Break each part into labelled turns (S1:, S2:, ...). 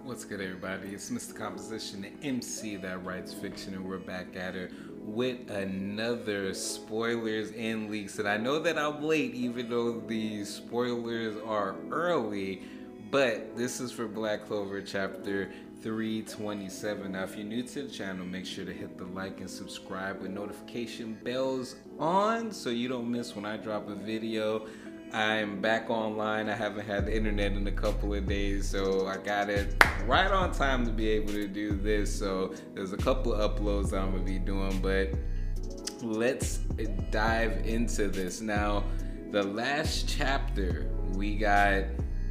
S1: What's good, everybody? It's Mr. Composition, the MC that writes fiction, and we're back at it with another spoilers and leaks. And I know that I'm late, even though the spoilers are early, but this is for Black Clover chapter 327. Now, if you're new to the channel, make sure to hit the like and subscribe with notification bells on so you don't miss when I drop a video. I'm back online. I haven't had the internet in a couple of days, so I got it right on time to be able to do this. So there's a couple of uploads I'm gonna be doing, but let's dive into this. Now, the last chapter, we got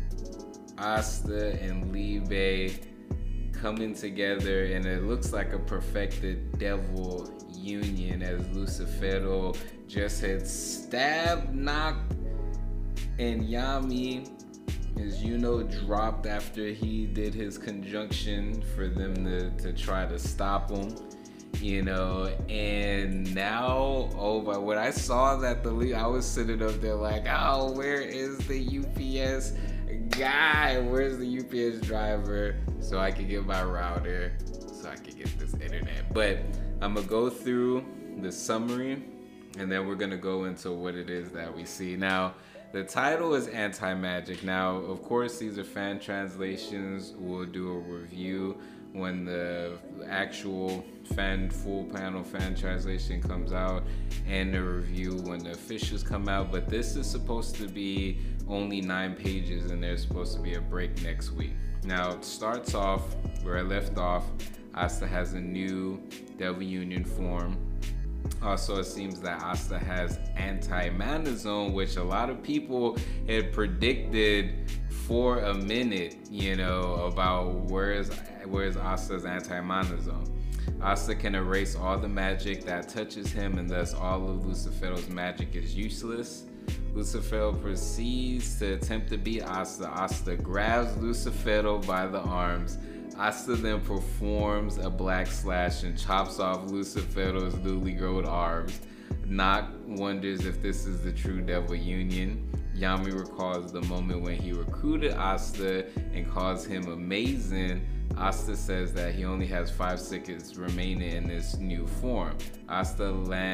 S1: Asta and Liebe coming together, and it looks like a perfected devil union, as Lucifero just had stabbed, knocked, and Yami, as you know, dropped after he did his conjunction for them to try to stop him, you know. And now, but when I saw that I was sitting up there like, oh, where is the UPS guy? Where's the UPS driver? So I could get my router, so I could get this internet. But I'm gonna go through the summary, and then we're gonna go into what it is that we see. Now, the title is Anti-Magic. Now, of course, these are fan translations. We'll do a review when the actual full panel fan translation comes out, and a review when the officials come out. But this is supposed to be only 9 pages, and there's supposed to be a break next week. Now, it starts off where I left off. Asta has a new Devil Union form. Also, it seems that Asta has anti-mana zone, which a lot of people had predicted for a minute, you know, about where's Asta's anti-mana zone. Asta can erase all the magic that touches him, and thus all of Lucifero's magic is useless. Lucifero proceeds to attempt to beat Asta. Asta grabs Lucifero by the arms. Asta then performs a black slash and chops off Lucifero's newly grown arms. Noct wonders if this is the true Devil Union. Yami recalls the moment when he recruited Asta and calls him amazing. Asta says that he only has 5 seconds remaining in this new form. Asta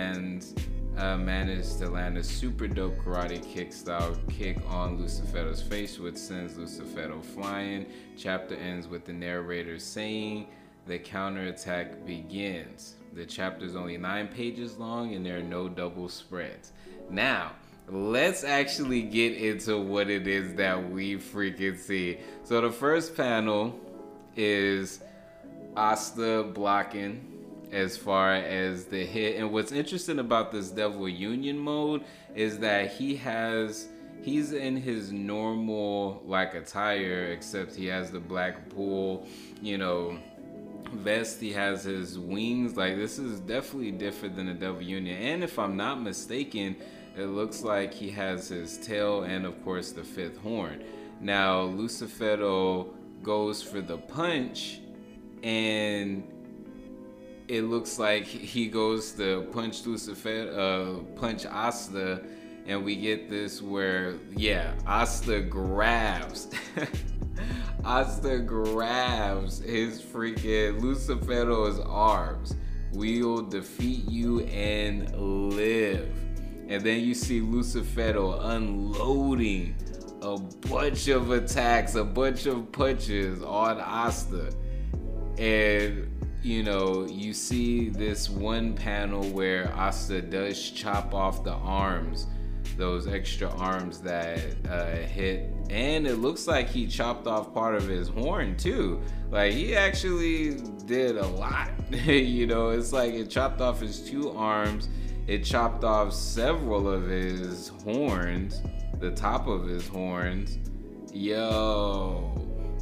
S1: managed to land a super dope karate kick style kick on Lucifero's face, which sends Lucifero flying. Chapter ends with the narrator saying the counterattack begins. The chapter is only 9 pages long, and there are no double spreads. Now, let's actually get into what it is that we freaking see. So the first panel is Asta blocking as far as the hit. And what's interesting about this Devil Union mode is that he's in his normal like attire, except he has the black bull, you know, vest. He has his wings. Like, this is definitely different than the Devil Union. And if I'm not mistaken, it looks like he has his tail and of course the 5th horn. Now, Lucifero goes for the punch, and it looks like he goes to punch punch Asta, and we get this where, yeah, Asta grabs Asta grabs his freaking Lucifero's arms. We'll defeat you and live. And then you see Lucifero unloading a bunch of attacks, a bunch of punches on Asta. And you know, you see this one panel where Asta does chop off the arms, those extra arms that hit, and it looks like he chopped off part of his horn too. Like, he actually did a lot. You know, it's like it chopped off his 2 arms, it chopped off several of his horns, the top of his horns. Yo.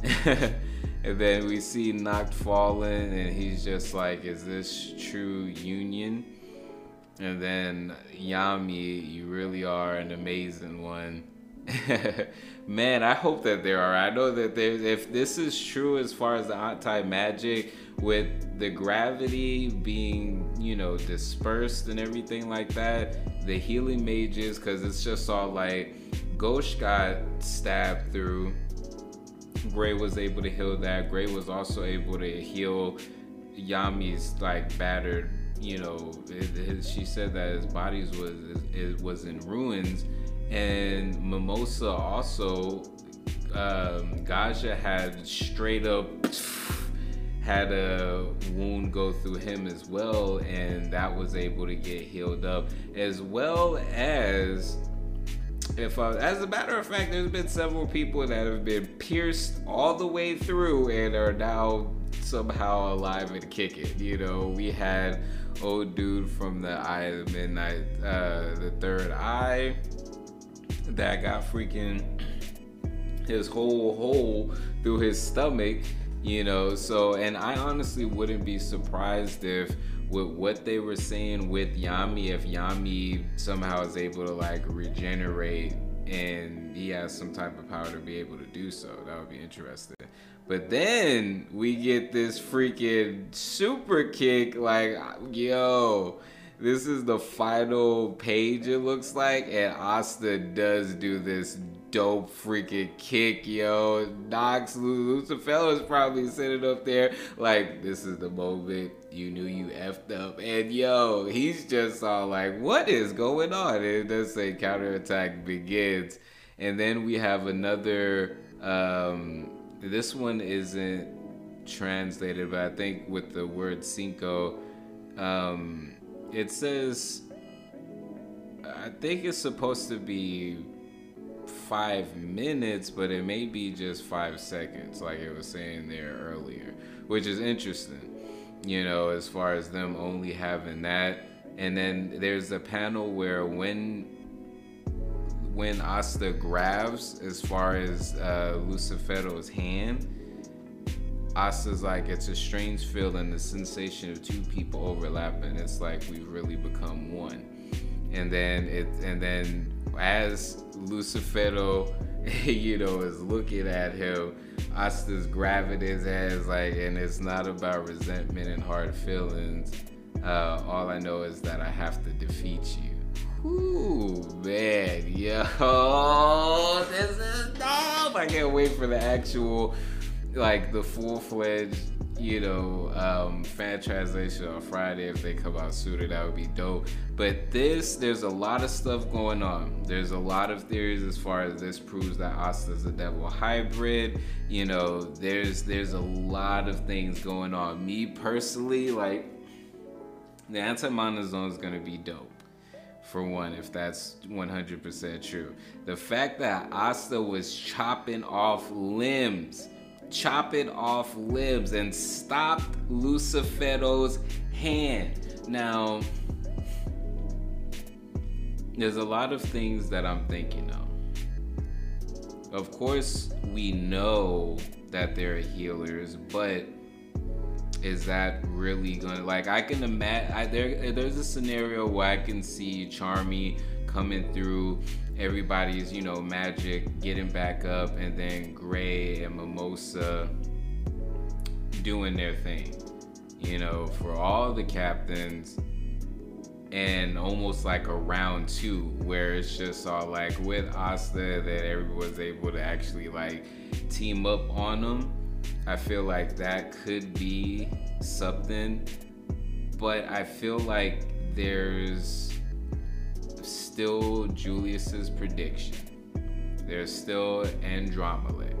S1: And then we see Noct falling, and he's just like, is this true union? And then Yami, you really are an amazing one. Man, I hope that there are. I know that if this is true as far as the anti-magic, with the gravity being, you know, dispersed and everything like that, the healing mages, because it's just all like Ghosh got stabbed through, Gray was able to heal that. Gray was also able to heal Yami's like battered, you know, she said that his body was in ruins, and Mimosa also, Gaja had straight up had a wound go through him as well, and that was able to get healed up, as well as as a matter of fact, there's been several people that have been pierced all the way through and are now somehow alive and kicking. You know, we had old dude from the Eye of the Midnight, the Third Eye, that got freaking his whole hole through his stomach, you know. So, and I honestly wouldn't be surprised if with what they were saying with Yami, if Yami somehow is able to like regenerate and he has some type of power to be able to do so. That would be interesting. But then we get this freaking super kick, like, yo, this is the final page, it looks like, and Asta does do this dope freaking kick, yo. Nox Lucifero is probably sitting up there like, this is the moment you knew you effed up. And yo, he's just all like, what is going on? And it does say counterattack begins. And then we have another, this one isn't translated, but I think with the word cinco, it says, I think it's supposed to be 5 minutes, but it may be just 5 seconds, like it was saying there earlier, which is interesting, you know, as far as them only having that. And then there's a panel where when Asta grabs as far as Lucifero's hand, Asta's like, it's a strange feeling, the sensation of two people overlapping. It's like we've really become one. And then as Lucifero, you know, is looking at him, Asta's grabbing his hands like, and it's not about resentment and hard feelings. All I know is that I have to defeat you. Ooh, man, yo, this is dope. I can't wait for the actual, like, the full-fledged, you know, fan translation on Friday. If they come out sooner, that would be dope. But there's a lot of stuff going on. There's a lot of theories as far as this proves that Asta's a devil hybrid. You know, there's a lot of things going on. Me personally, like, the Anti-Mana Zone is gonna be dope. For one, if that's 100% true. The fact that Asta was chopping off limbs and stopped Lucifero's hand. Now, there's a lot of things that I'm thinking of. Of course, we know that they're healers, but is that really gonna, like, I can imagine, there's a scenario where I can see Charmy coming through everybody's, you know, magic, getting back up, and then Gray and Mimosa doing their thing, you know, for all the captains, and almost like a round 2 where it's just all like with Asta that everyone's able to actually like team up on them. I feel like that could be something, but I feel like there's still Julius's prediction. There's still Andromeda.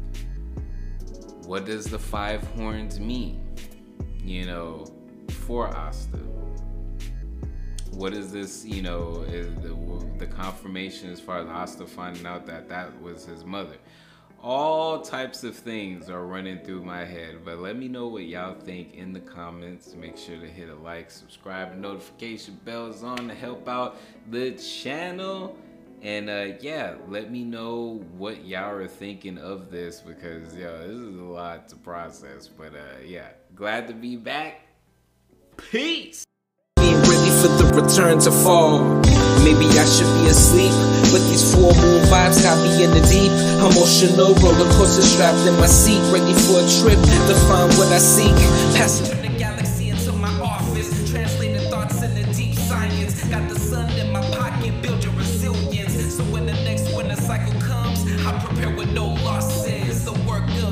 S1: What does the 5 horns mean, you know, for Asta? What is this, you know, is the confirmation as far as Asta finding out that that was his mother? All types of things are running through my head, but let me know what y'all think in the comments. Make sure to hit a like, subscribe, and notification bells on to help out the channel. And yeah, let me know what y'all are thinking of this, because yo, this is a lot to process. But yeah, glad to be back. Peace.
S2: Being ready for the return to fall. Maybe I should be asleep, but these full moon vibes got me in the deep. Emotional roller coaster strapped in my seat, ready for a trip to find what I seek. Passing from the galaxy into my office, translating thoughts into deep science. Got the sun in my pocket, build your resilience. So when the next winter cycle comes, I prepare with no losses. The work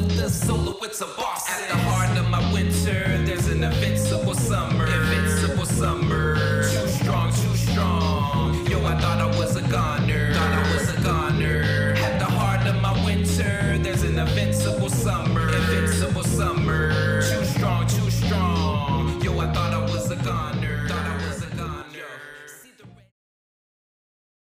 S2: a boss. At the heart of my winter, there's an invincible summer. Invincible summer. Too strong, too strong. Yo, I thought I was a goner. Thought I was a goner. At the heart of my winter, there's an invincible